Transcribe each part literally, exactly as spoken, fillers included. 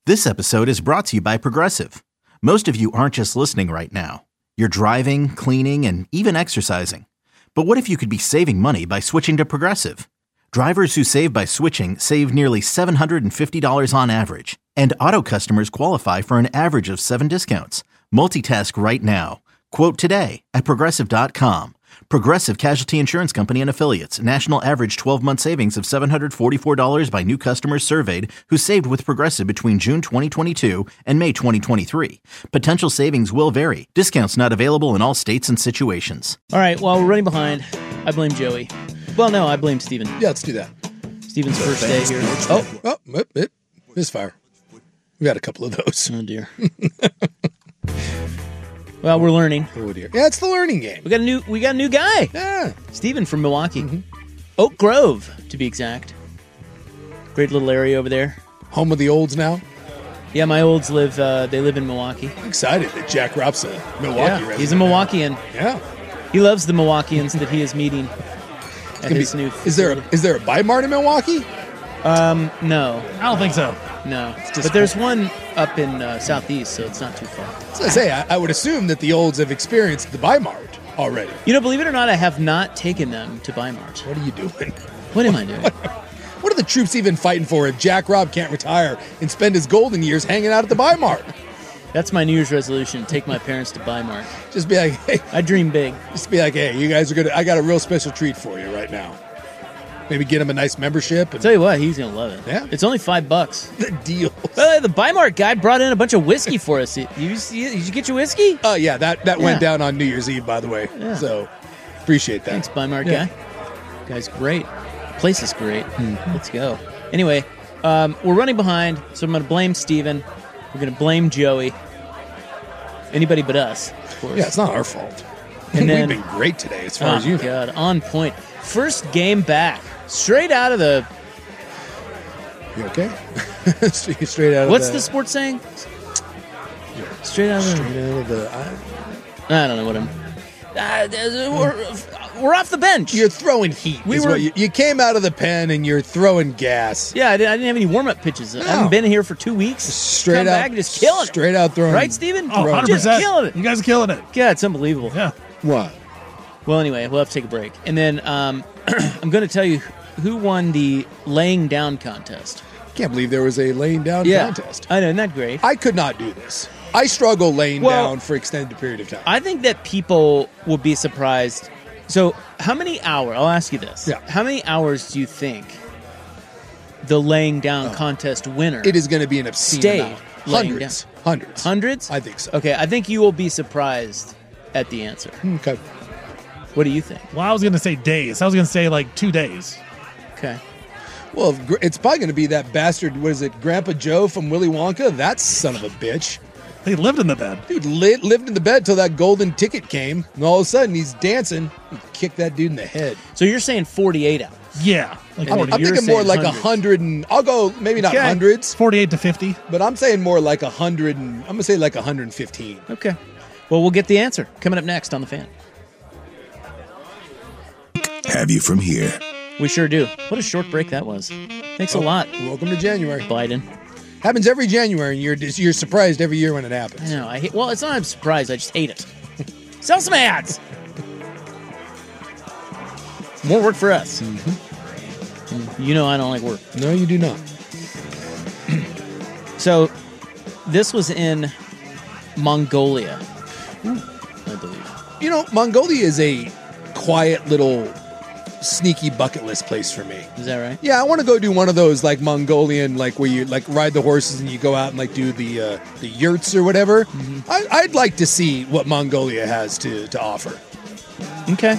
This episode is brought to you by Progressive. Most of you aren't just listening right now. You're driving, cleaning, and even exercising. But what if you could be saving money by switching to Progressive? Drivers who save by switching save nearly seven hundred fifty dollars on average. And auto customers qualify for an average of seven discounts. Multitask right now. Quote today at Progressive dot com. Progressive Casualty Insurance Company and Affiliates. National average twelve-month savings of seven hundred forty-four dollars by new customers surveyed who saved with Progressive between June twenty twenty-two and May twenty twenty-three. Potential savings will vary. Discounts not available in all states and situations. All right, well, we're running behind. I blame Joey. Well, no, I blame Steven. Yeah, let's do that. Steven's first day here. Oh, oh, it, it, misfire. We got a couple of those. Oh, dear. Well, we're learning. Oh dear. Yeah, it's the learning game. We got a new we got a new guy. Yeah. Steven from Milwaukee. Mm-hmm. Oak Grove, to be exact. Great little area over there. Home of the olds now. Yeah, my olds live uh, they live in Milwaukee. I'm excited that Jack Rupp's a Milwaukee yeah, resident. He's a Milwaukeean. Yeah. He loves the Milwaukeeans that he is meeting at his be, new Is there a, facility. is there a Bi-Mart in Milwaukee? Um, no. I don't think so. No. just But there's one up in uh, southeast, so it's not too far. So I say, I, I would assume that the olds have experienced the Bi-Mart already. You know, believe it or not, I have not taken them to Bi-Mart. What are you doing? What am I doing? What are the troops even fighting for if Jack Rupp can't retire and spend his golden years hanging out at the Bi-Mart? That's my New Year's resolution, take my parents to Bi-Mart. Just be like, hey. I dream big. Just be like, hey, you guys are good. I got a real special treat for you right now. Maybe get him a nice membership. And I'll tell you what, he's going to love it. Yeah. It's only five bucks. the deal. By the way, the Bi-Mart guy brought in a bunch of whiskey for us. You, you, did you get your whiskey? Oh, yeah, that, that Yeah. went down on New Year's Eve, by the way. Yeah. So, appreciate that. Thanks, Bi-Mart Yeah. guy. Guy's great. Place is great. Let's go. Anyway, um, we're running behind, so I'm going to blame Steven. We're going to blame Joey. Anybody but us, of course. Yeah, it's not our fault. And then- We've been great today, as far Oh, as you know. God, on point. First game back. Straight out of the... You okay? Straight out of What's the... the sports saying? Straight out of the... Straight out of the... I, I don't know what I'm... Uh, we're, we're off the bench. you're throwing heat. We is were- what you, you came out of the pen and you're throwing gas. Yeah, I didn't, I didn't have any warm-up pitches. I haven't been here for two weeks. Straight Come out. back and just killing it. Straight out throwing. Right, Steven? Oh, one hundred Just percent. killing it. You guys are killing it. Yeah, it's unbelievable. Yeah. What? Well, anyway, we'll have to take a break. And then um, I'm going to tell you who won the laying down contest. Can't believe there was a laying down Yeah. contest. I know, isn't that great? I could not do this. I struggle laying Well- down for extended period of time. I think that people will be surprised. So, how many hours? I'll ask you this. Yeah. How many hours do you think the laying down contest winner? It is going to be an obscene Stay amount. laying Hundreds. down. Hundreds. Hundreds? I think so. Okay, I think you will be surprised at the answer. Okay. What do you think? Well, I was going to say days. I was going to say like two days. Okay. Well, if gr- it's probably going to be that bastard, what is it, Grandpa Joe from Willy Wonka? That son of a bitch. They lived in the bed. Dude li- lived in the bed till that golden ticket came, and all of a sudden he's dancing. He kicked that dude in the head. So you're saying forty-eight hours. Yeah. Like And I'm, then I'm you're thinking more saying like a hundreds. hundred and I'll go maybe not Okay. hundreds, forty-eight to fifty. but I'm saying more like a hundred and I'm gonna say like a hundred and fifteen. Okay. Well, we'll get the answer coming up next on The Fan. Have you from here? We sure do. What a short break that was. Thanks a lot, Welcome to January. Biden. Happens every January, and you're you're surprised every year when it I happens. know. I hate, well, it's not I'm surprised. I just hate it. Sell some ads. More work for us. Mm-hmm. You know I don't like work. No, you do not. So, this was in Mongolia, I believe. You know, Mongolia is a quiet little sneaky bucket list place for me. Is that right? Yeah, I want to go do one of those like Mongolian, like where you like ride the horses and you go out and like do the uh, the yurts or whatever. Mm-hmm. I, I'd like to see what Mongolia has to to offer. Okay.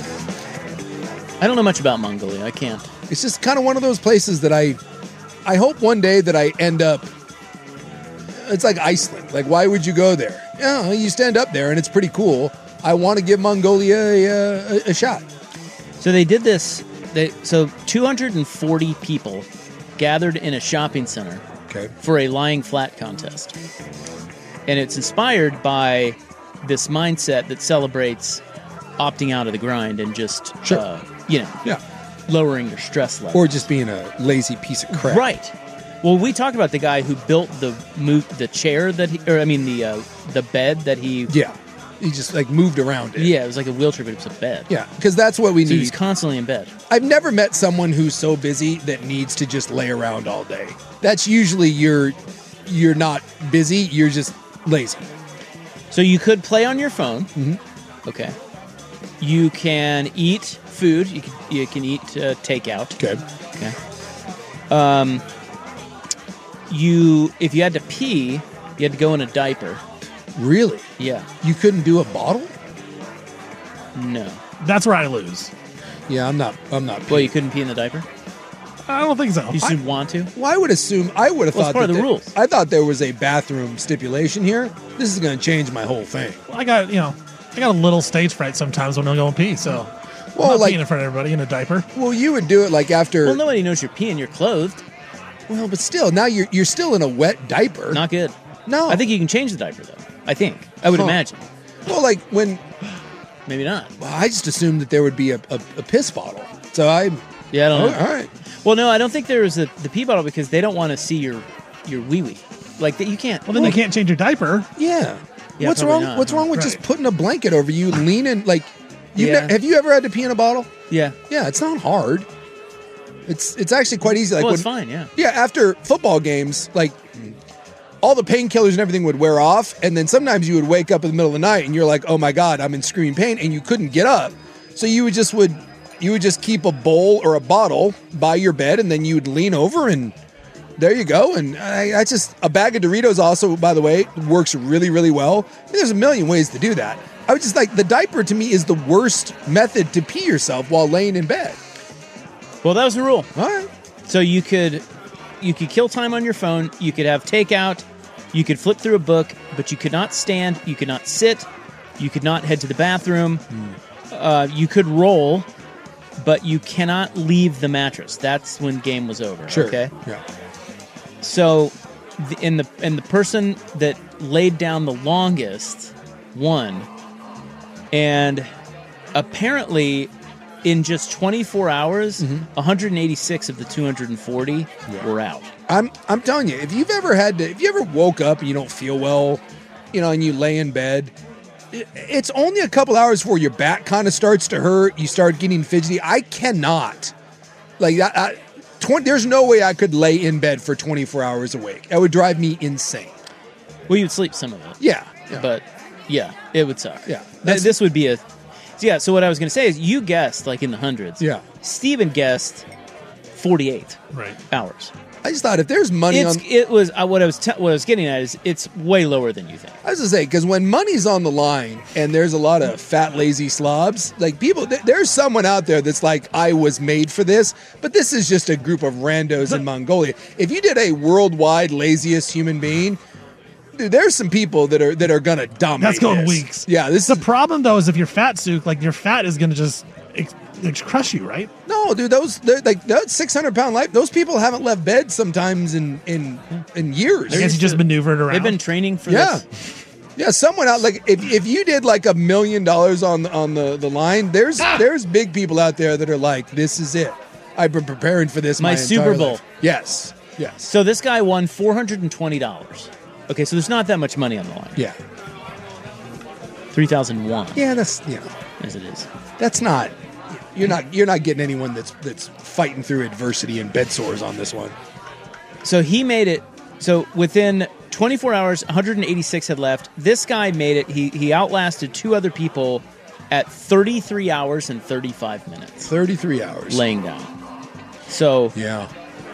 I don't know much about Mongolia. I can't. It's just kind of one of those places that I, I hope one day that I end up. It's like Iceland. Like, why would you go there? Yeah, you stand up there and it's pretty cool. I want to give Mongolia a, a, a shot. So they did this. They so two hundred forty people gathered in a shopping center Okay. for a lying flat contest, and it's inspired by this mindset that celebrates opting out of the grind and just Sure. uh, you know Yeah. lowering your stress level. Or just being a lazy piece of crap. Right. Well, we talked about the guy who built the move, the chair that he, or I mean the uh, the bed that he. Yeah, he just like moved around it. Yeah, it was like a wheelchair, but it was a bed. Yeah, because that's what we So he need. was constantly in bed. I've never met someone who's so busy that needs to just lay around all day. That's usually you're you're not busy, you're just lazy. So you could play on your phone. Mm-hmm. Okay. You can eat food. You can you can eat uh, takeout. Okay. Okay. Um. You if you had to pee, you had to go in a diaper. Really? Yeah. You couldn't do a bottle? No. That's where I lose. Yeah, I'm not I'm not Well, you couldn't pee in the diaper. I don't think so. You just didn't want to. Well, I would assume I would have Well, it's thought part that of the there- rules. I thought there was a bathroom stipulation here. This is going to change my whole thing. I got, you know, I got a little stage fright sometimes when I go and pee, so Well, I'm not like- peeing in front of everybody in a diaper. Well, you would do it like after. Well, nobody knows you're peeing. You're clothed. Well, but still, now you're you're still in a wet diaper. Not good. No. I think you can change the diaper though. I think. I would Huh. imagine. Well, like when Maybe not. well, I just assumed that there would be a, a, a piss bottle. So I. Yeah, I don't Oh, know. all right. Well, no, I don't think there was a, the pee bottle because they don't want to see your your wee wee. Like that, you can't. Well, then you can't change your diaper. Yeah. Yeah, what's probably wrong? not, What's huh? wrong with just Right. putting a blanket over you, leaning like? You Yeah. ne- have you ever had to pee in a bottle? Yeah. Yeah, it's not hard. It's it's actually quite easy. Like well, when, it's fine. Yeah. Yeah, after football games, like all the painkillers and everything would wear off, and then sometimes you would wake up in the middle of the night and you're like, "Oh my god, I'm in screaming pain," and you couldn't get up. So you would just would you would just keep a bowl or a bottle by your bed, and then you would lean over, and there you go. And I, I just a bag of Doritos also, by the way, works really really well. And there's a million ways to do that. I was just like the diaper to me is the worst method to pee yourself while laying in bed. Well, that was the rule. All right. So you could you could kill time on your phone. You could have takeout. You could flip through a book, but you could not stand. You could not sit. You could not head to the bathroom. Uh, you could roll, but you cannot leave the mattress. That's when game was over. Sure. Okay. Yeah. So, the, and the and the person that laid down the longest won, and apparently, in just twenty-four hours, one hundred eighty-six of the two hundred forty were out. I'm I'm telling you, if you've ever had to, if you ever woke up and you don't feel well, you know, and you lay in bed, it, it's only a couple hours before your back kind of starts to hurt. You start getting fidgety. I cannot, like, I, I, twenty, there's no way I could lay in bed for twenty-four hours awake. That would drive me insane. Well, you'd sleep some of it, Yeah. yeah. but yeah, it would suck. Yeah. Th- That's- this would be a yeah. So what I was going to say is, you guessed like in the hundreds. Yeah. Steven guessed forty-eight Right. hours. I just thought if there's money It's on, it was uh, what I was te- what I was getting at is it's way lower than you think. I was gonna say, because when money's on the line and there's a lot of fat, lazy slobs, like people, th- there's someone out there that's like, I was made for this, but this is just a group of randos in Mongolia. If you did a worldwide laziest human being, dude, there's some people that are that are gonna dominate. That's going this. weeks. Yeah, this The is problem though is if you're fat, Suk, like your fat is going to just ex- ex- crush you, right? no, dude. Those they're like that six hundred pound life. Those people haven't left bed sometimes in in in years. I guess you just maneuvered around. They've been training for Yeah. this. Yeah, someone out like if, if you did like a million dollars on the- on the, the line, there's there's big people out there that are like, this is it. I've been preparing for this My my, Super entire Bowl. life. Yes, yes, So this guy won four hundred and twenty dollars. Okay, so there's not that much money on the line. yeah, Three thousand one. yeah. That's you know as it is. that's not you're not you're not getting anyone that's that's fighting through adversity and bed sores on this one. So he made it. So within twenty-four hours, one hundred eighty-six had left. This guy made it. He he outlasted two other people at thirty-three hours and thirty-five minutes Thirty-three hours. laying down. So Yeah.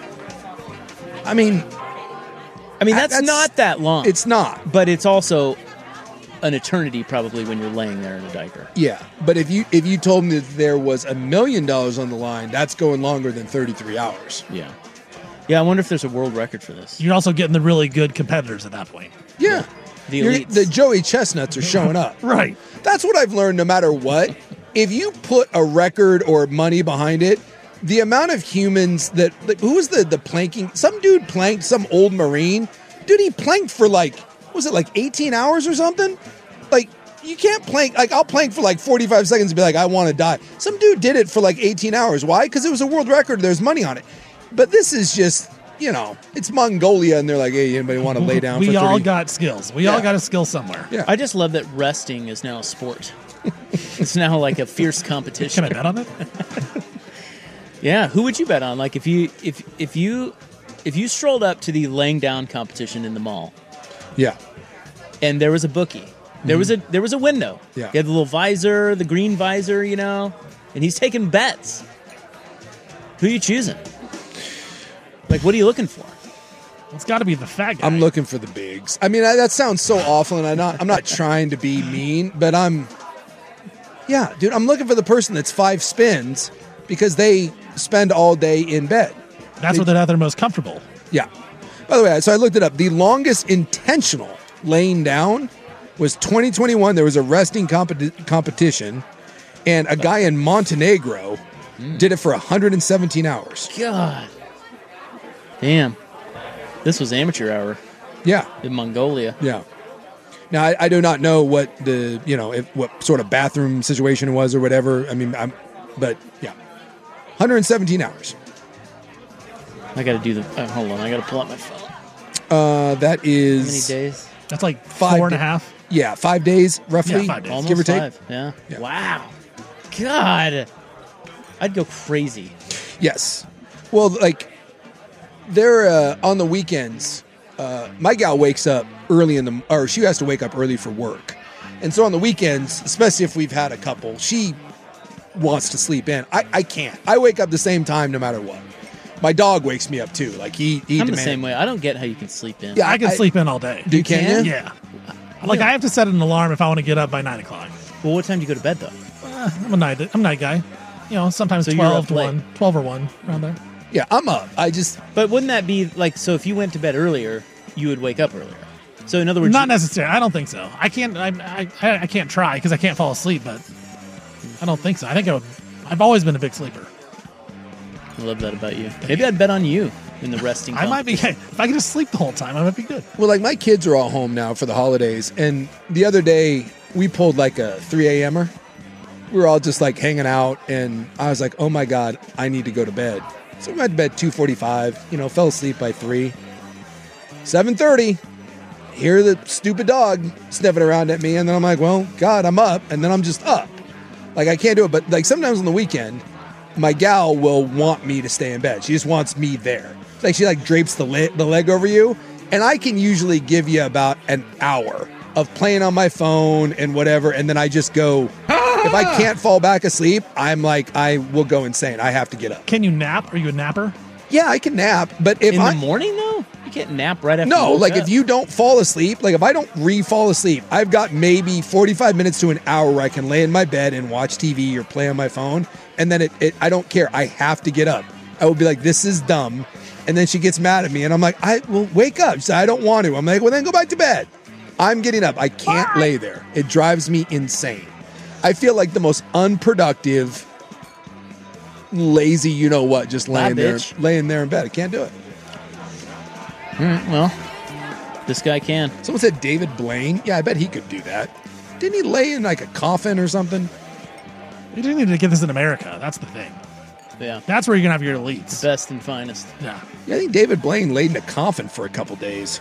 I mean, I mean I- that's, that's- not that long. it's not. but it's also an eternity probably when you're laying there in a diaper. Yeah, but if you if you told me that there was a million dollars on the line, that's going longer than thirty-three hours. Yeah. Yeah, I wonder if there's a world record for this. You're also getting the really good competitors at that point. Yeah. The You're- elites. the Joey Chestnuts are showing up. Right. That's what I've learned no matter what. If you put a record or money behind it, the amount of humans that, like, who was the, the planking? Some dude planked, some old Marine. Dude, he planked for like, what was it, like eighteen hours or something? Like, you can't plank, like, I'll plank for like forty-five seconds and be like, I want to die. Some dude did it for like eighteen hours. Why? Because it was a world record. There's money on it. But this is just, you know, it's Mongolia, and they're like, hey, anybody want to lay down we for thirty? all got skills. We Yeah. all got a skill somewhere. Yeah. I just love that resting is now a sport. It's now like a fierce competition. Can I bet on it? Yeah, who would you bet on? Like if you if if you if you strolled up to the laying down competition in the mall Yeah. and there was a bookie, there was a there was a window. Yeah. You had the little visor, the green visor, you know, and he's taking bets. Who are you choosing? Like, what are you looking for? It's got to be the fat guy. I'm looking for the bigs. I mean, I, that sounds so awful, and I'm not. I'm not trying to be mean, but I'm. Yeah, dude, I'm looking for the person that's five spins because they spend all day in bed. That's what they're, they're most comfortable. Yeah. By the way, so I looked it up. The longest intentional laying down was twenty twenty-one. There was a resting competi- competition, and a guy in Montenegro did it for one hundred seventeen hours. God. Damn. This was amateur hour Yeah. in Mongolia. Yeah. Now I, I do not know what the you know if, what sort of bathroom situation it was or whatever. I mean, I'm, but yeah, one hundred seventeen hours. I got to do the. Oh, hold on, I got to pull out my phone. Uh, that How many is days? That's like Five four and a da- half. yeah, five days roughly, Yeah, five days. Almost give or take. five. Yeah. Yeah. Wow. God. I'd go crazy. Yes. Well, like they're uh, on the weekends. Uh, my gal wakes up early in the, or she has to wake up early for work, and so on the weekends, especially if we've had a couple, she wants to sleep in. I, I can't. I wake up the same time no matter what. My dog wakes me up too. Like he, he I'm the demands- same way. I don't get how you can sleep in. Yeah, I can sleep in all day. Do you can, can? you? Yeah. Like I have to set an alarm if I want to get up by nine o'clock. Well, what time do you go to bed though? Uh, I'm a night. I'm a night guy. You know, sometimes So you're twelve up to late. one, twelve or one around there. Yeah, I'm up. I just But wouldn't that be like so? If you went to bed earlier, you would wake up earlier. So in other words, Not you- necessarily. I don't think so. I can't. I I, I can't try because I can't fall asleep. But I don't think so. I think I would. I've always been a big sleeper. I love that about you. Maybe I'd bet on you in the resting. I might be. If I could just sleep the whole time, I might be good. well, like my kids are all home now for the holidays, and the other day we pulled like a three a.m.er. We were all just like hanging out, and I was like, "Oh my god, I need to go to bed." So we went to bed two forty-five. You know, fell asleep by three. seven thirty. Hear the stupid dog sniffing around at me, and then I'm like, "Well, God, I'm up," and then I'm just up. Like I can't do it. But like sometimes on the weekend, my gal will want me to stay in bed. She just wants me there. It's like she like drapes the leg, the leg over you, and I can usually give you about an hour of playing on my phone and whatever, and then I just go. If I can't fall back asleep, I'm like I will go insane. I have to get up. Can you nap? Are you a napper? Yeah, I can nap, but if in I the morning though, you can't nap right after. no, you woke like up. if you don't fall asleep, like if I don't re-fall asleep, I've got maybe forty-five minutes to an hour where I can lay in my bed and watch T V or play on my phone, and then it, it I don't care. I have to get up. I will be like, this is dumb, and then she gets mad at me, and I'm like, I will wake up. She said, I don't want to. I'm like, well, then go back to bed. I'm getting up. I can't lay there. It drives me insane. I feel like the most unproductive, lazy, you know what, just Bye, laying there, bitch. laying there in bed. I can't do it. All right, well, this guy can. Someone said David Blaine. Yeah, I bet he could do that. Didn't he lay in like a coffin or something? You do need to get this in America. That's the thing. Yeah, That's where you're gonna have your elites. best and finest. Yeah. Yeah, I think David Blaine laid in a coffin for a couple days.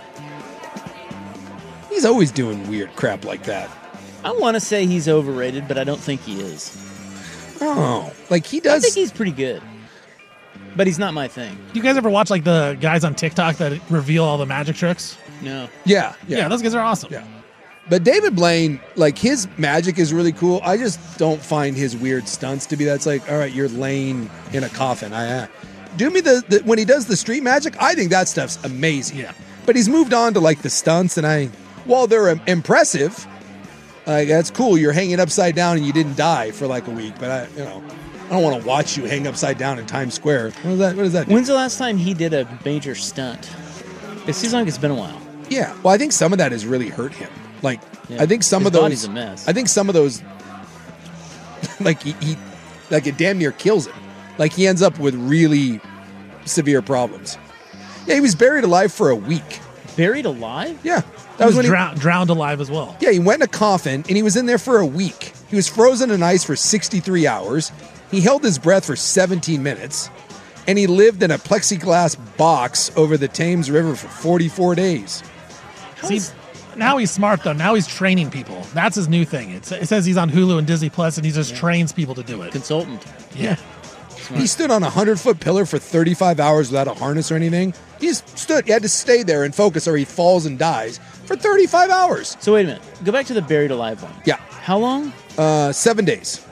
He's always doing weird crap like that. I want to say he's overrated, but I don't think he is. Oh, like he I does. think he's pretty good, but he's not my thing. Do you guys ever watch like the guys on TikTok that reveal all the magic tricks? No, yeah, Yeah, yeah, those guys are awesome. yeah. But David Blaine, like his magic is really cool. I just don't find his weird stunts to be. That's like, all right, you're laying in a coffin. I uh, do me the, the when he does the street magic. I think that stuff's amazing. Yeah. But he's moved on to like the stunts, and I, while they're im- impressive, like that's cool. You're hanging upside down and you didn't die for like a week. But I, you know, I don't want to watch you hang upside down in Times Square. What is that? What is that? do? when's the last time he did a major stunt? It seems like it's been a while. Yeah. Well, I think some of that has really hurt him. Like, Yeah. I think some His of those. body's a mess. I think some of those. Like he, he, like it damn near kills him. Like he ends up with really severe problems. Yeah, he was buried alive for a week. Buried alive? Yeah, That that was, was when he. drow- drowned alive as well. Yeah, he went in a coffin and he was in there for a week. He was frozen in ice for sixty-three hours. He held his breath for seventeen minutes. And he lived in a plexiglass box over the Thames River for forty-four days. See, now he's smart, though. Now he's training people. That's his new thing. It's, it says he's on Hulu and Disney Plus, and he just yeah. trains people to do it. Consultant. Yeah. He stood on a hundred-foot pillar for thirty-five hours without a harness or anything. He just stood. He had to stay there and focus or he falls and dies for thirty-five hours. So wait a minute. Go back to the buried alive one. Yeah. How long? Uh, seven days.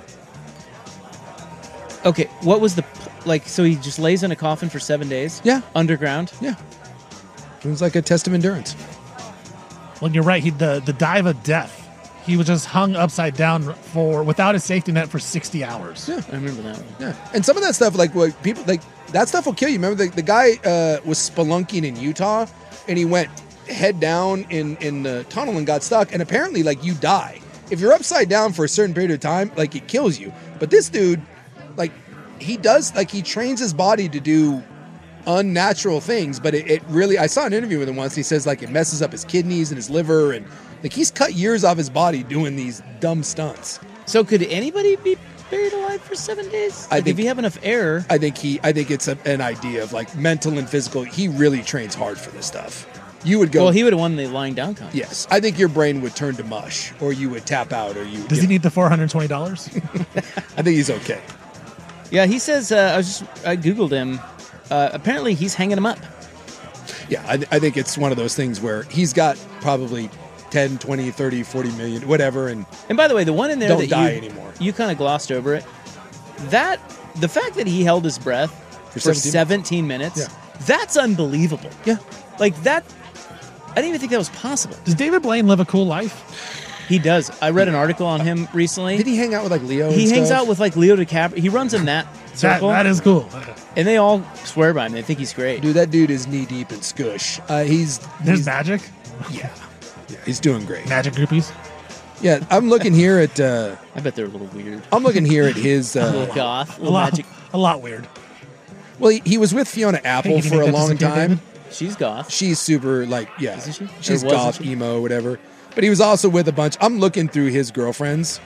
Okay. What was the... Like, so he just lays in a coffin for seven days? Yeah. Underground? Yeah. It was like a test of endurance. Well, you're right. He the, the dive of death. He was just hung upside down for without a safety net for sixty hours. Yeah. I remember that one. Yeah. And some of that stuff, like what people like, that stuff will kill you. Remember the, the guy uh, was spelunking in Utah and he went head down in, in the tunnel and got stuck. And apparently, like, you die. If you're upside down for a certain period of time, like, it kills you. But this dude, like, he does, like, he trains his body to do unnatural things, but it, it really, I saw an interview with him once. He says, like, it messes up his kidneys and his liver, and, like, he's cut years off his body doing these dumb stunts. So could anybody be buried alive for seven days? Like, I think, if you have enough air. I think he, I think it's a, an idea of, like, mental and physical. He really trains hard for this stuff. You would go. Well, he would have won the lying down contest. Yes. I think your brain would turn to mush, or you would tap out, or you. Does you he know. need the four hundred twenty dollars? I think he's okay. Yeah, he says, uh, I was just, I Googled him. Uh, apparently he's hanging him up. Yeah, I, I think it's one of those things where he's got probably ten, twenty, thirty, forty million, whatever. And And by the way, the one in there don't that die you, anymore. you kind of glossed over it. That, the fact that he held his breath for, for seventeen, seventeen minutes, yeah. that's unbelievable. Yeah. Like that, I didn't even think that was possible. Does David Blaine live a cool life? He does. I read an article on him recently. Did he hang out with like Leo? He and hangs stuff? out with like Leo DiCaprio. He runs in that That, circle. that is cool. And they all swear by him. They think he's great. Dude, that dude is knee deep in Skush. Uh, he's There's he's, magic. yeah, yeah, he's doing great. Magic groupies. Yeah, I'm looking here at. Uh, I bet they're a little weird. I'm looking here at his. A little Uh, goth. A A little lot, magic. a lot weird. well, he, he was with Fiona Apple Hey, can you for make a that long disappear, time. David? She's goth. She's super like yeah, Isn't she? she's Or wasn't goth, she? emo, whatever. But he was also with a bunch. I'm looking through his girlfriends.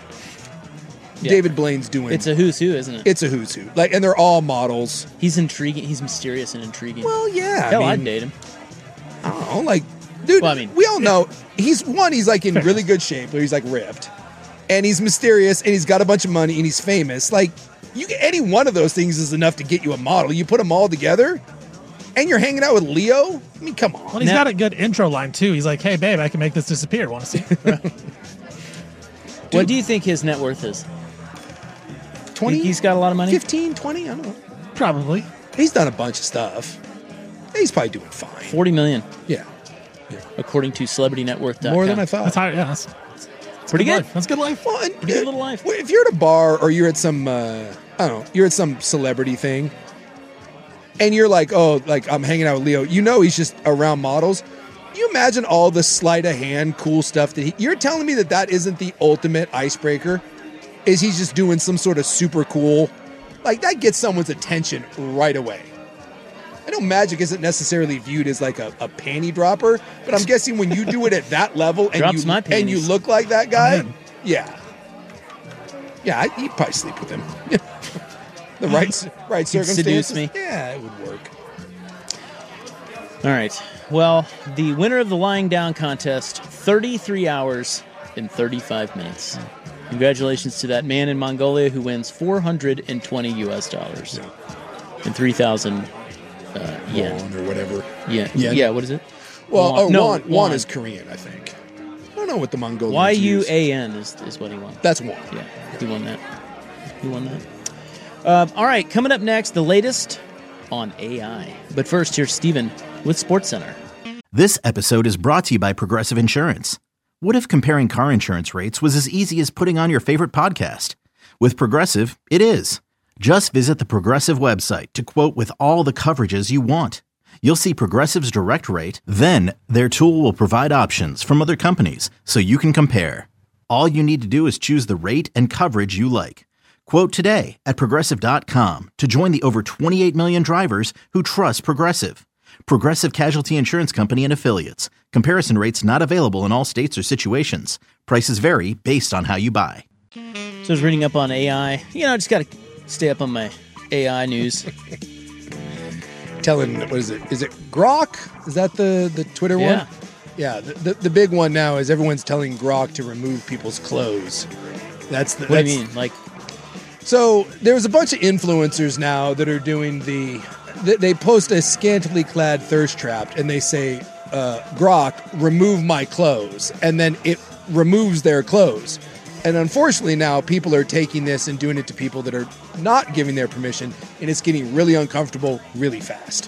Yeah. David Blaine's doing. It's a who's who, isn't it? It's a who's who. Like, and they're all models. He's intriguing. He's mysterious and intriguing. Well, yeah. Hell, I I'd mean, date him. I don't know. Like, dude, Well, I mean- we all know he's one. He's like in really good shape, or he's like ripped, and he's mysterious, and he's got a bunch of money, and he's famous. Like, you any one of those things is enough to get you a model. You put them all together, and you're hanging out with Leo. I mean, come on. Well, he's Now- got a good intro line too. He's like, "Hey, babe, I can make this disappear. Want to see?" What do you think his net worth is? twenty. Think he's got a lot of money? fifteen, twenty. I don't know. Probably. He's done a bunch of stuff. He's probably doing fine. Forty million, Yeah, according to celebrity net worth dot com. more than I thought. That's how. Yeah, that's, Pretty good. life. That's good life. Well, and, Pretty good little life. If you're at a bar or you're at some, uh, I don't know, you're at some celebrity thing, and you're like, oh, like I'm hanging out with Leo. You know he's just around models. You imagine all the sleight of hand, cool stuff that he. You're telling me that that isn't the ultimate icebreaker? Is he just doing some sort of super cool? Like that gets someone's attention right away. I know magic isn't necessarily viewed as like a, a panty dropper, but I'm guessing when you do it at that level and Drops you my and you panties. look like that guy, I'm in. yeah, yeah, I, you'd probably sleep with him. the right right He'd circumstances, seduce me. yeah, it would work. All right. Well, the winner of the lying down contest, thirty-three hours and thirty-five minutes. Congratulations to that man in Mongolia who wins four hundred twenty U S dollars and three thousand uh, yen. Won or whatever. Yeah. Yen? Yeah, what is it? Well, Won. oh, No, Won, Won won. is Korean, I think. I don't know what the Mongolians Y U use. A N is, is what he won. That's Won. Yeah, he won that. He won that. Uh, all right, coming up next, the latest on A I. But first, here's Steven with SportsCenter. This episode is brought to you by Progressive Insurance. What if comparing car insurance rates was as easy as putting on your favorite podcast? With Progressive, it is. Just visit the Progressive website to quote with all the coverages you want. You'll see Progressive's direct rate, then their tool will provide options from other companies so you can compare. All you need to do is choose the rate and coverage you like. Quote today at Progressive dot com to join the over twenty-eight million drivers who trust Progressive. Progressive Casualty Insurance Company and Affiliates. Comparison rates not available in all states or situations. Prices vary based on how you buy. So I was reading up on A I. You know, I just got to stay up on my A I news. telling, what is it? Is it Grok? Is that the, the Twitter Yeah. one? Yeah. The, the the big one now is everyone's telling Grok to remove people's clothes. That's the. What that's, do you mean? Like, So there's a bunch of influencers now that are doing the. They, they post a scantily clad thirst trap and they say, uh, "Grok, remove my clothes," and then it removes their clothes. And unfortunately, now people are taking this and doing it to people that are not giving their permission, and it's getting really uncomfortable really fast.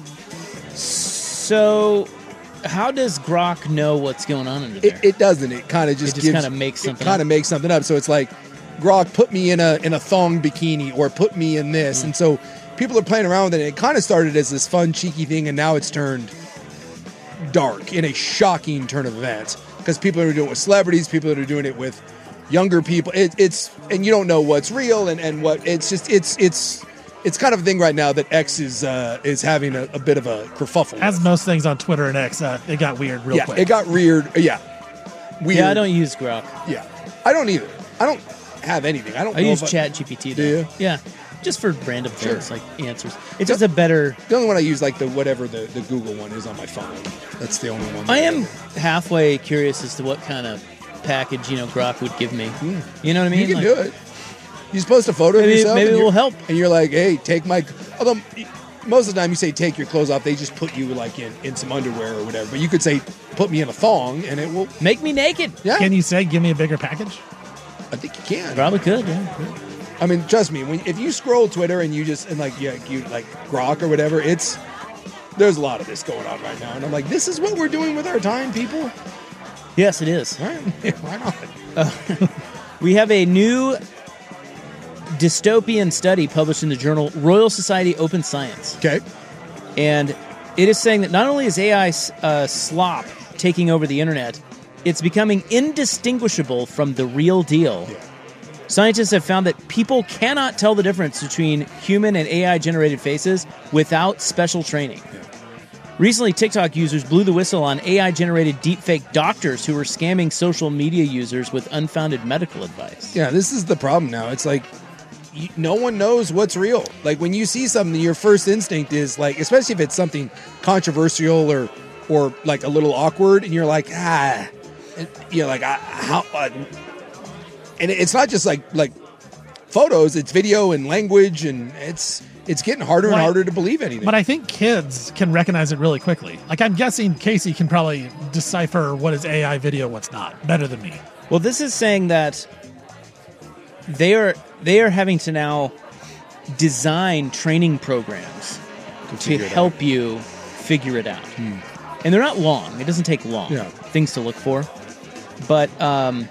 so how does Grok know what's going on under there? It, it doesn't. It kind of just It just gives- kinda makes something It kind up. of makes something up. So it's like, Grok, put me in a in a thong bikini, or put me in this, Mm. and so people are playing around with it. And it kind of started as this fun, cheeky thing, and now it's turned dark in a shocking turn of events because people are doing it with celebrities, people that are doing it with younger people. It, it's and you don't know what's real and, and what it's just it's it's it's kind of a thing right now that X is uh, is having a, a bit of a kerfuffle. As with. most things on Twitter and X, uh, it got weird real yeah, quick. it got weird. Yeah, weird. yeah, I don't use Grok. Yeah, I don't either. I don't have anything. I don't. I know use if Chat G P T. Do you? Yeah, just for random Sure. things like answers. It's just a better. The only one I use, like the whatever the, the Google one is on my phone. That's the only one. that I am halfway curious as to what kind of package you know Grok would give me. You know what I mean? You can Like, do it. You just post a photo Maybe- of yourself. maybe and it you're- will help. And you're like, hey, take my. Although most of the time you say take your clothes off, they just put you like in, in some underwear or whatever. But you could say put me in a thong, and it will. Make me naked. Yeah, Can you say, give me a bigger package? I think you can. Probably could. Yeah. I mean, trust me. When if you scroll Twitter and you just and like yeah, you like Grok or whatever, it's there's a lot of this going on right now, and I'm like, this is what we're doing with our time, people. Yes, it is. All right, why not? We have a new dystopian study published in the journal Royal Society Open Science. Okay. And it is saying that not only is A I uh, slop taking over the internet, it's becoming indistinguishable from the real deal. Yeah. Scientists have found that people cannot tell the difference between human and A I-generated faces without special training. Yeah. Recently, TikTok users blew the whistle on A I-generated deepfake doctors who were scamming social media users with unfounded medical advice. Yeah, this is the problem now. It's like you, no one knows what's real. Like when you see something, your first instinct is like, especially if it's something controversial or or like a little awkward, and you're like, ah, and you're like, ah, how? Uh, and it's not just like like photos; it's video and language, and it's it's getting harder and Right. harder to believe anything. But I think kids can recognize it really quickly. Like, I'm guessing Casey can probably decipher what is A I video, what's not, better than me. Well, this is saying that they are they are having to now design training programs to figure it help you figure it out. And they're not long. It doesn't take long. Yeah. Things to look for. But um,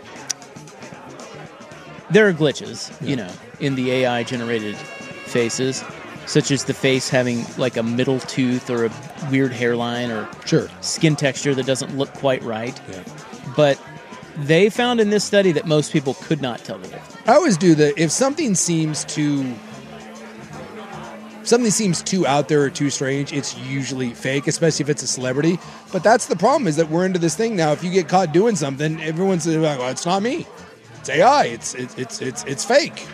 there are glitches, you know, in the A I generated faces, such as the face having like a middle tooth or a weird hairline or sure, skin texture that doesn't look quite right. yeah. But they found in this study that most people could not tell the difference. I always do the if something seems too something seems too out there or too strange, it's usually fake, especially if it's a celebrity. But that's the problem, is that we're into this thing now. If you get caught doing something, everyone's like, well, it's not me. It's A I. It's it's it's it's it's fake.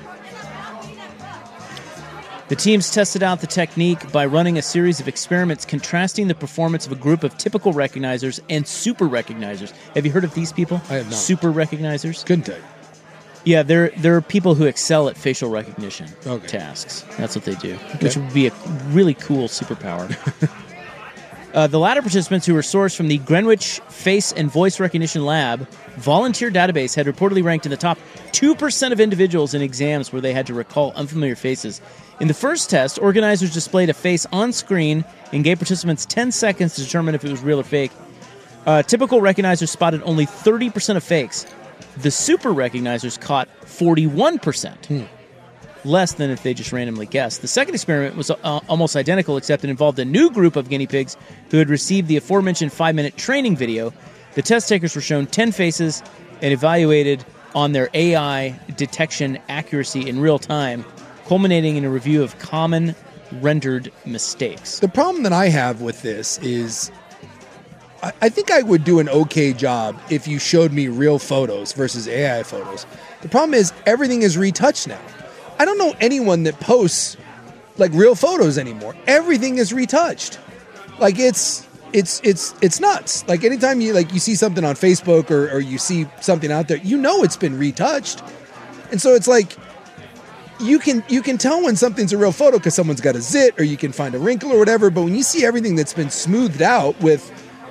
The teams tested out the technique by running a series of experiments contrasting the performance of a group of typical recognizers and super recognizers. Have you heard of these people? I have not. Super recognizers? Couldn't tell you. Yeah, they're, they're people who excel at facial recognition Okay. tasks. That's what they do, which would be a really cool superpower. uh, the latter participants, who were sourced from the Greenwich Face and Voice Recognition Lab volunteer database, had reportedly ranked in the top two percent of individuals in exams where they had to recall unfamiliar faces. In the first test, organizers displayed a face on screen and gave participants ten seconds to determine if it was real or fake. Uh, typical recognizers spotted only thirty percent of fakes. The super recognizers caught forty-one percent, Hmm. less than if they just randomly guessed. The second experiment was uh, almost identical, except it involved a new group of guinea pigs who had received the aforementioned five-minute training video. The test takers were shown ten faces and evaluated on their A I detection accuracy in real time, culminating in a review of common rendered mistakes. The problem that I have with this is I, I think I would do an okay job if you showed me real photos versus A I photos. The problem is everything is retouched now. I don't know anyone that posts like real photos anymore. Everything is retouched. Like it's it's it's it's nuts. Like anytime you like you see something on Facebook or, or you see something out there, you know it's been retouched. And so it's like you can you can tell when something's a real photo because someone's got a zit or you can find a wrinkle or whatever. But when you see everything that's been smoothed out with,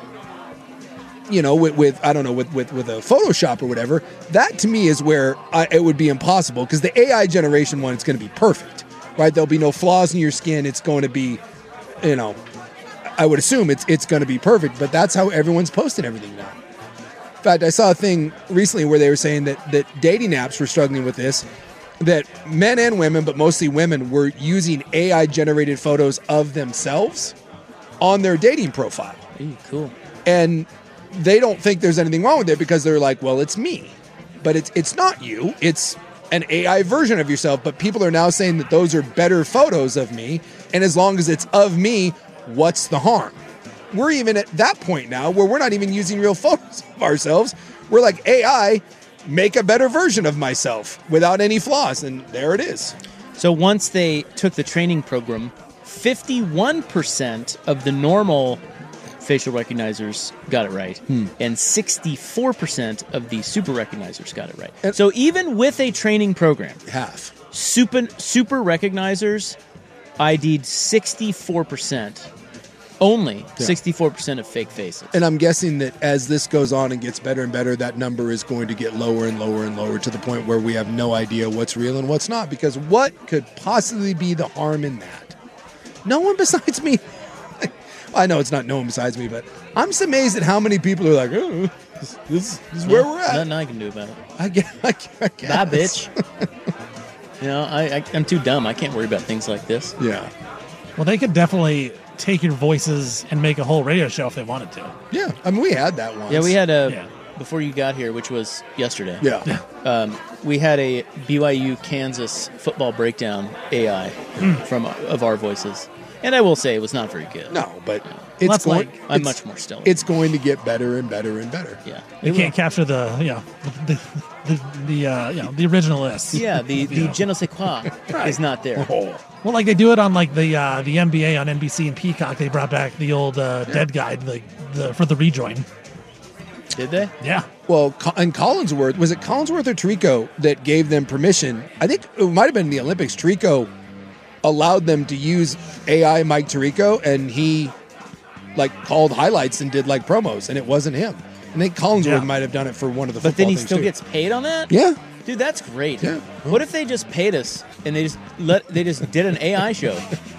you know, with, with I don't know, with, with, with a Photoshop or whatever, that to me is where I, it would be impossible because the A I generation one, it's going to be perfect, right? There'll be no flaws in your skin. It's going to be, you know, I would assume it's it's going to be perfect, but that's how everyone's posting everything now. In fact, I saw a thing recently where they were saying that, that dating apps were struggling with this, that men and women, but mostly women, were using A I-generated photos of themselves on their dating profile. Ooh, cool. And they don't think there's anything wrong with it because they're like, well, it's me. But it's it's not you. It's an A I version of yourself. But people are now saying that those are better photos of me. And as long as it's of me, what's the harm? We're even at that point now where we're not even using real photos of ourselves. We're like, A I, make a better version of myself without any flaws. And there it is. So once they took the training program, fifty-one percent of the normal facial recognizers got it right, hmm. and sixty-four percent of the super recognizers got it right. And so even with a training program, half super super recognizers I D'd sixty-four percent, only yeah. sixty-four percent of fake faces. And I'm guessing that as this goes on and gets better and better, that number is going to get lower and lower and lower to the point where we have no idea what's real and what's not. Because what could possibly be the harm in that? No one besides me. I know it's not no one besides me, but I'm just amazed at how many people are like, oh, this, this, this is where we're at. Nothing I can do about it. I guess. I, I guess. Bye, bitch. You know, I, I, I'm too dumb. I can't worry about things like this. Yeah. Well, they could definitely take your voices and make a whole radio show if they wanted to. Yeah. I mean, we had that once. Yeah, we had a, yeah. before you got here, which was yesterday. Yeah. Um, we had a B Y U Kansas football breakdown A I mm. from of our voices. And I will say it was not very good. No, but no. it's well, going. Like, I'm it's, much more stellar. It's going to get better and better and better. Yeah, you can't will. capture the you know the the, the uh, you know the original list. Yeah, the the je ne sais quoi right. is not there. Oh. Well, like they do it on like the uh, the N B A on N B C and Peacock. They brought back the old uh, yeah. dead guide the, the for the rejoin. Did they? Yeah. Well, and Collinsworth, was it Collinsworth or Tirico that gave them permission? I think it might have been the Olympics. Tirico allowed them to use A I Mike Tirico, and he like called highlights and did like promos, and it wasn't him. I think Collinsworth yeah. might have done it for one of the. But then he things still too. gets paid on that. Yeah, dude, that's great. Yeah. What if they just paid us and they just let they just did an A I show?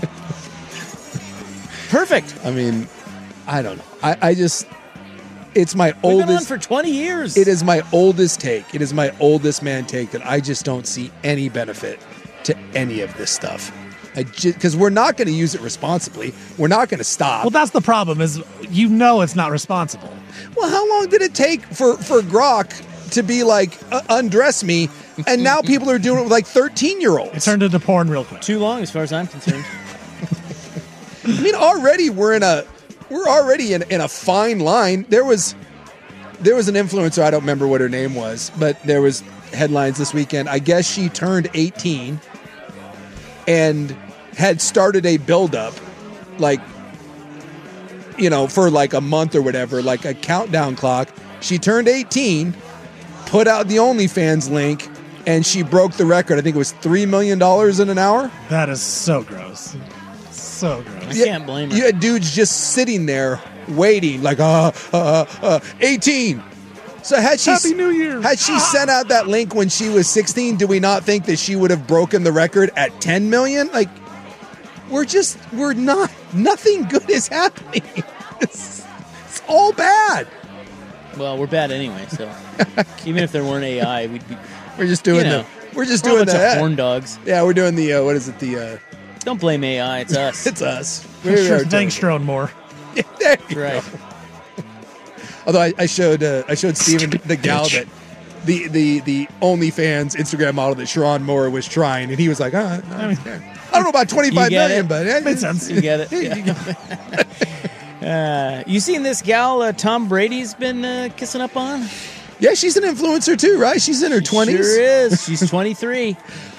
Perfect. I mean, I don't know. I, I just. It's my We've oldest. been on for twenty years. It is my oldest take. It is my oldest man take that I just don't see any benefit to any of this stuff. I because we're not going to use it responsibly. We're not going to stop. Well, that's the problem. Is you know it's not responsible. Well, how long did it take for for Grok to be like uh, undress me, and now people are doing it with like thirteen year olds? It turned into porn real quick. Too long, as far as I'm concerned. I mean, already we're in a. We're already in, in a fine line. There was there was an influencer, I don't remember what her name was, but there was headlines this weekend. I guess she turned eighteen and had started a buildup, like, you know, for like a month or whatever, like a countdown clock. She turned eighteen, put out the OnlyFans link, and she broke the record. I think it was three million dollars in an hour. That is so gross. So gross. I can't blame her. You had dudes just sitting there waiting, like, uh, uh, uh, eighteen. So had she Happy New Year. Had she sent out that link when she was sixteen, do we not think that she would have broken the record at ten million? Like, we're just, we're not, nothing good is happening. It's, it's all bad. Well, we're bad anyway, so even if there weren't A I, we'd be. We're just doing you know, the, we're just we're doing a bunch the of horn dogs. Yeah, we're doing the, uh, what is it, the, uh, Don't blame A I, it's us. it's us. Sure, thanks, Strone Moore. Yeah, there you right. go. Although I, I showed uh, I showed Steven the gal that the the the OnlyFans Instagram model that Sharon Moore was trying, and he was like, uh, I, mean, I don't know about twenty-five million, it. but it makes sense. You get it. Yeah. uh, you seen this gal uh, Tom Brady's been uh, kissing up on? Yeah, she's an influencer too, right? She's in her twenties. Sure is. She's twenty-three.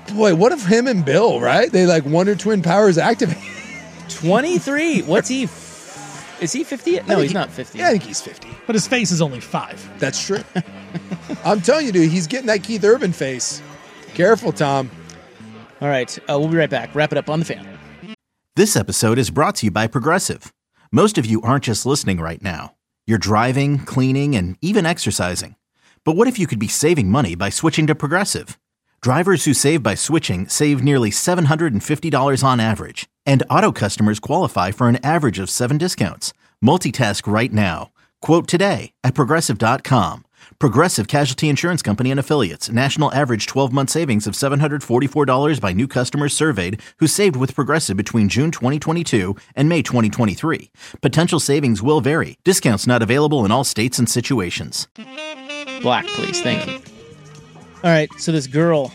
Boy, what if him and Bill, right? They like Wonder Twin powers activate. twenty-three. What's he? Is he fifty? No, think he's he- not fifty. Yeah, I think he's fifty. But his face is only five. That's true. I'm telling you, dude, he's getting that Keith Urban face. Careful, Tom. All right. Uh, we'll be right back. Wrap it up on the fan. This episode is brought to you by Progressive. Most of you aren't just listening right now. You're driving, cleaning, and even exercising. But what if you could be saving money by switching to Progressive? Drivers who save by switching save nearly seven hundred fifty dollars on average. And auto customers qualify for an average of seven discounts. Multitask right now. Quote today at Progressive dot com. Progressive Casualty Insurance Company and Affiliates. National average twelve-month savings of seven hundred forty-four dollars by new customers surveyed who saved with Progressive between June twenty twenty-two and May twenty twenty-three. Potential savings will vary. Discounts not available in all states and situations. Black, please. Thank you. All right. So this girl,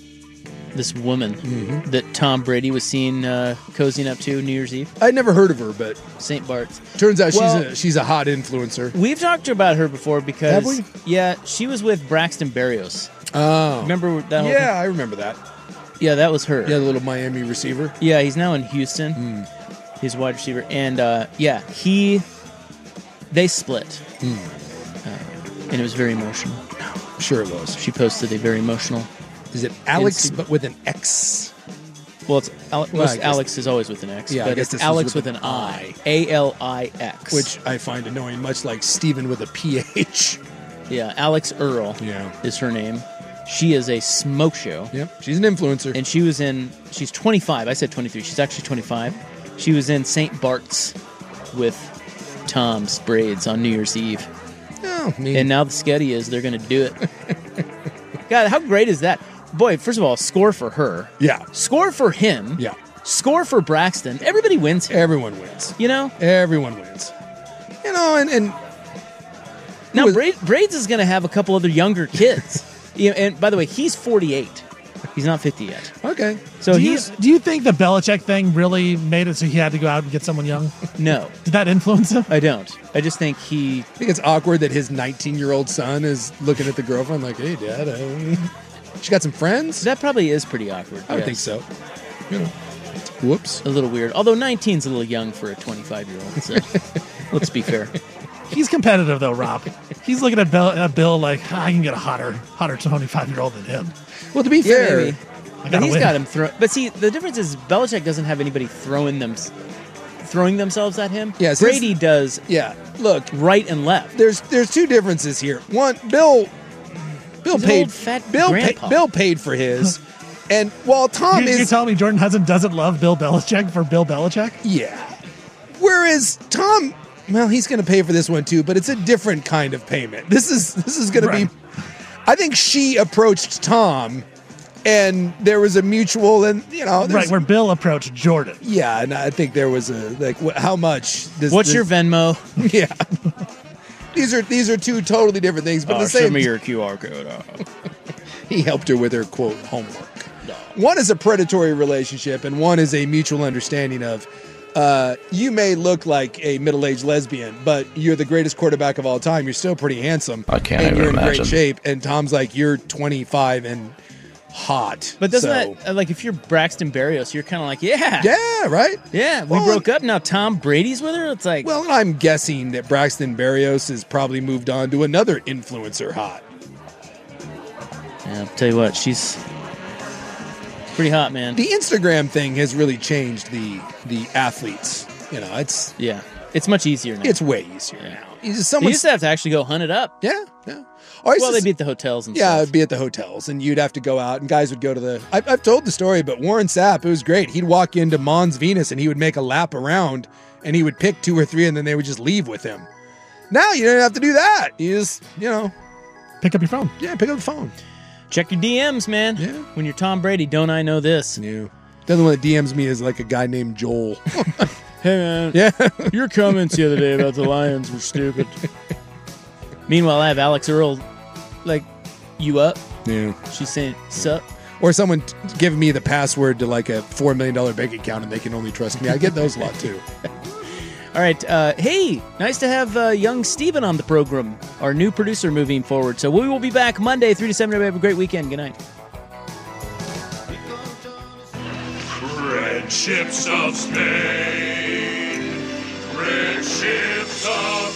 this woman Mm-hmm. that Tom Brady was seen uh, cozying up to New Year's Eve, I'd never heard of her, but Saint Bart's. turns out Well- she's a she's a hot influencer. We've talked about her before because Have we? yeah, she was with Braxton Berrios. Oh, Remember that? Whole yeah, I remember that. thing? Yeah, that was her. Yeah, the little Miami receiver. Yeah, he's now in Houston. Hmm. He's wide receiver, and uh, yeah, he they split, Hmm. uh, and it was very emotional. Sure, it was. She posted a very emotional. Is it Alex, Insta- but with an X? Well, it's Ale- Well, I most guess- Alex is always with an X, Yeah, I but guess it's this was Alex with with an an I, A L I X. Which I find annoying, much like Steven with a P H. yeah, Alex Earl Yeah. is her name. She is a smoke show. Yep, she's an influencer. And she was in, she's twenty-five. I said twenty-three. She's actually twenty-five. She was in Saint Bart's with Tom's braids on New Year's Eve. oh, I mean, And now the sketty is they're going to do it. God, how great is that? Boy, first of all, score for her. yeah, Score for him. yeah. Score for Braxton. Everybody wins here. Everyone wins. You know? Everyone wins. You know, and, and Now, was- Bra- Braids is going to have a couple other younger kids. You know, and by the way, he's forty-eight. He's not fifty yet. okay. So do, you, he's do you think the Belichick thing really made it so he had to go out and get someone young? no. Did that influence him? I don't. I just think he. I think it's awkward that his nineteen-year-old son is looking at the girlfriend like, "Hey, Dad, uh, she got some friends." That probably is pretty awkward. I would think yes. so. You know, whoops. A little weird. Although nineteen's a little young for a twenty-five-year-old. So let's be fair. He's competitive though, Rob. He's looking at Bill, at Bill like, I can get a hotter, hotter twenty-five-year-old than him. Well, to be Yeah, fair, maybe. I But gotta he's win. got him throw. But see, the difference is Belichick doesn't have anybody throwing them, throwing themselves at him. Yeah, since- Brady does yeah. Look, right and left. there's there's two differences here. One, Bill, Bill He's an paid old fat Bill grandpa. paid Bill paid for his, and while Tom You, you're is telling me Jordan Hudson doesn't love Bill Belichick for Bill Belichick? yeah, whereas Tom, well, he's going to pay for this one too, but it's a different kind of payment. This is this is going Right. to be. I think she approached Tom, and there was a mutual, and you know, there's- Right, where Bill approached Jordan. yeah, and I think there was a like, wh- how much? Does, What's does- your Venmo? yeah? These are these are two totally different things, but Oh, the same. show me your Q R code. Oh. He helped her with her quote homework. One is a predatory relationship, and one is a mutual understanding of. Uh, you may look like a middle-aged lesbian, but you're the greatest quarterback of all time. You're still pretty handsome. I can't and even you're in imagine. great shape. And Tom's like, you're twenty-five and hot. But doesn't So- that uh, like if you're Braxton Berrios, you're kind of like, yeah, Yeah, right. yeah, we Well, broke up. Now Tom Brady's with her. It's like, Well, and I'm guessing that Braxton Berrios has probably moved on to another influencer hot. yeah, I'll tell you what, she's pretty hot, man. The Instagram thing has really changed the the athletes. You know, it's yeah, it's much easier now. it's way easier now. You just they someone, used to have to actually go hunt it up. yeah, yeah. Or it's Well, just- they'd be at the hotels and yeah, stuff. it'd be at the hotels, and you'd have to go out, and guys would go to the. I've, I've told the story, but Warren Sapp, it was great. He'd walk into Mons Venus, and he would make a lap around, and he would pick two or three, and then they would just leave with him. Now you don't have to do that. You just, you know, Pick up your phone. yeah, pick up the phone. Check your D Ms, man. Yeah. When you're Tom Brady, don't I know this? Yeah. The other one that D Ms me is like a guy named Joel. Hey, man. yeah. Your comments the other day about the Lions were stupid. Meanwhile, I have Alex Earl, like, you up? Yeah. She's saying, sup? Or someone t- giving me the password to like a four million dollar bank account, and they can only trust me. I get those a lot too. All right. Uh, hey, nice to have uh, young Steven on the program, our new producer moving forward. So we will be back Monday, three to seven. Everybody have a great weekend. Good night. Red ships of Spain, red ships of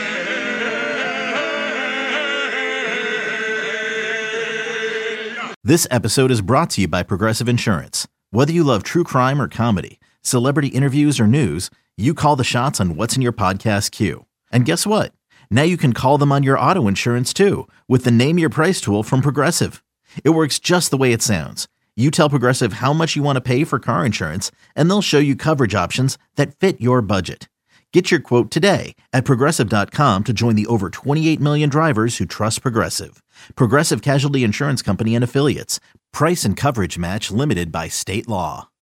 Spain. This episode is brought to you by Progressive Insurance. Whether you love true crime or comedy, celebrity interviews or news, you call the shots on what's in your podcast queue. And guess what? Now you can call them on your auto insurance too with the Name Your Price tool from Progressive. It works just the way it sounds. You tell Progressive how much you want to pay for car insurance, and they'll show you coverage options that fit your budget. Get your quote today at Progressive dot com to join the over twenty-eight million drivers who trust Progressive. Progressive Casualty Insurance Company and Affiliates. Price and coverage match limited by state law.